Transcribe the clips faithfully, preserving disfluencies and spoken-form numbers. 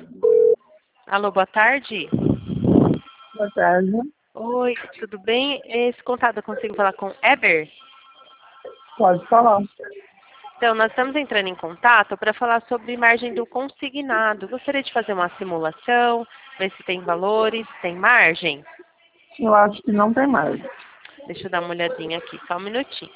Alô, boa tarde. Boa tarde. Oi, tudo bem? Esse contato eu consigo falar com Eber? Pode falar. Então, nós estamos entrando em contato para falar sobre margem do consignado. Gostaria de fazer uma simulação, ver se tem valores, tem margem? Eu acho que não tem mais. Deixa eu dar uma olhadinha aqui, só um minutinho.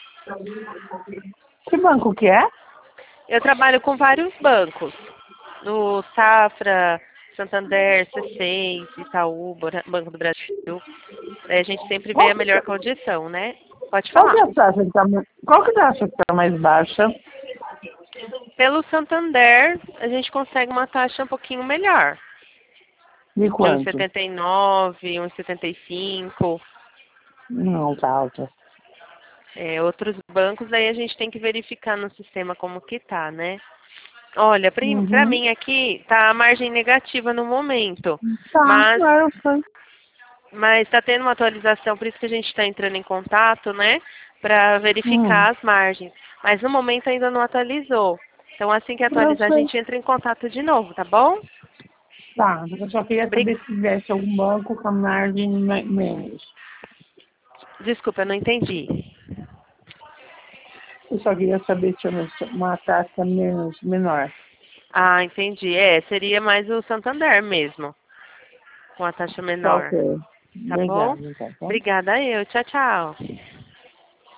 Que banco que é? Eu trabalho com vários bancos. No Safra, Santander, C seis, Itaú, Bora- Banco do Brasil. Aí a gente sempre vê a Qual que, melhor condição, né? Pode qual que falar. é a taxa que tá, mais- qual que é a taxa que tá mais baixa? Pelo Santander, a gente consegue uma taxa um pouquinho melhor. De De um e quanto? setenta e nove, um e setenta e cinco. Não, tá alta. É, outros bancos, daí a gente tem que verificar no sistema como que tá, né? Olha, para Uhum. mim aqui tá a margem negativa no momento, Tá, mas claro, foi. mas está tendo uma atualização, por isso que a gente está entrando em contato, né? Para Hum, verificar as margens. Mas no momento ainda não atualizou. Então assim que eu atualizar a sei. gente entra em contato de novo, tá bom? Tá, eu só queria Bri- saber se tivesse algum banco com a margem me- menos. Desculpa, eu não entendi. Eu só queria saber se tinha uma taxa menos, menor. Ah, entendi. É, seria mais o Santander mesmo, com a taxa Tá menor. ok. Tá bom? Obrigada, então, tá? Obrigada eu. Tchau, tchau.